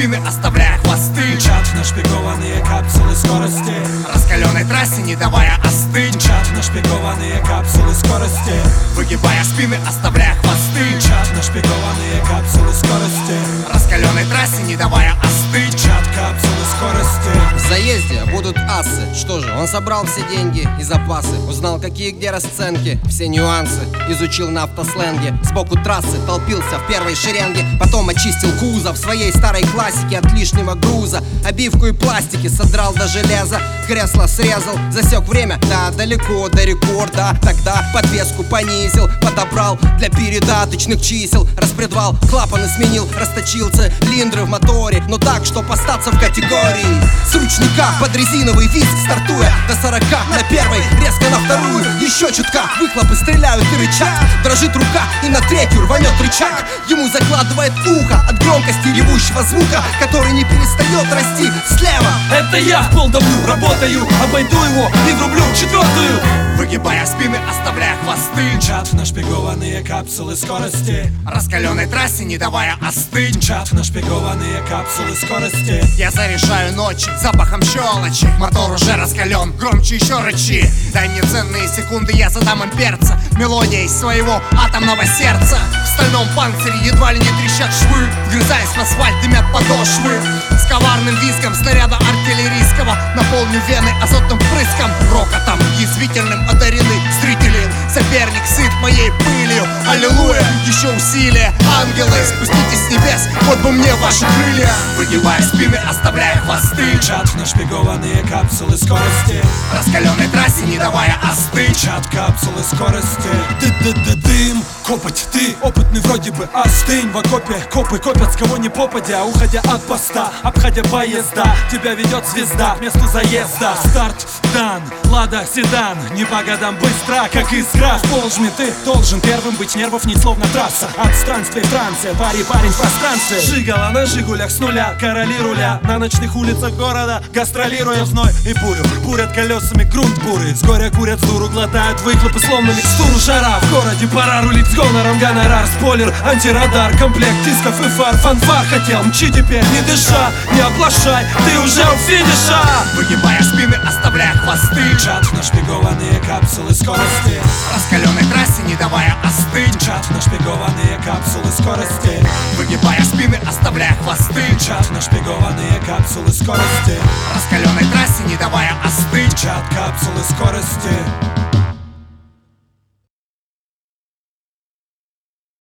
спины, оставляя хвосты. Мчат нашпигованные капсулы скорости, Раскаленной трассе не давая остыть. мчат нашпигованные капсулы скорости, Выгибая спины, оставляя хвосты. мчат нашпигованные капсулы скорости, Раскаленной трассе не давая остыть. мчат капсулы скорости. В заезде будут асы. Что же, он собрал все деньги и запасы, узнал, какие где расценки, все нюансы изучил на автосленге. Сбоку трассы толпился в первой шеренге, потом очистил кузов своей старой классики от лишнего груза. Обивку и пластики содрал до железа, кресло срезал, засек время, да, далеко до рекорда. Тогда подвеску понизил, подобрал для передаточных чисел, распредвал, клапаны сменил, расточил цилиндры в моторе, но так, чтоб остаться в категории с ручника под резиновый виск, стартуя до 40 на первой, резко на вторую, еще чутка, выхлопы стреляют и рычат, дрожит рука и на третью рванет рычаг. Ему закладывает ухо от громкости ревущего звука, который не перестает расти слева. Это я в пол давлю, работаю, обойду его и врублю в четвертую. Выгибая спины, оставляя хвосты. Мчат нашпигованные капсулы скорости, Раскаленной трассе не давая остыть. мчат нашпигованные капсулы скорости. Я зарешаю ночи запахом щелочи. Мотор уже раскален, громче еще рычи. Дай мне ценные секунды, я задам им перца мелодией своего атомного сердца. В стальном панцире едва ли не трещат швы, вгрызаясь в асфальт, дымят подошвы. С коварным визгом снаряда артиллерийского наполню вены азотным впрыском. Рокотом язвительным одарены зрители. Соперник сыт моей пылью. Аллилуйя, еще усилия. Ангелы, спуститесь с небес, вот бы мне ваши крылья. Выгибая спины, оставляя хвосты. Мчат нашпигованные капсулы скорости, Раскаленной трассе не давая остыть. мчат капсулы скорости. Дым, копоть, ты опытный вроде бы, остынь. В окопе копы копят с кого ни попадя, уходя от поста, обходя поезда. Тебя ведет звезда к месту заезда. Старт дан, лада седан, не по годам быстро, как искра. В полжме ты должен первым быть, нервов не словно трасса. От странствий в трансе, парень в пространстве. Жигала на жигулях с нуля, короли руля на ночных улицах города, гастролируя в зной и бурю. Бурят колесами грунт бурый, с горя курят дуру, глотают выхлопы словно микстуру жара. В городе пора рулить с гонором, гонорар, спойлер, антирадар, комплект дисков и фар. Фанфар хотел, мчи теперь, не дыша, не оплошай, ты уже у финиша. Выгибая спины, оставляя хвосты. Мчат нашпигованные капсулы скорости, Раскаленной трассе не давая остыть. мчат нашпигованные капсулы скорости, Выгибая спины, оставляя хвосты. мчат нашпигованные капсулы скорости, Раскаленной трассе не давая остыть. мчат капсулы скорости.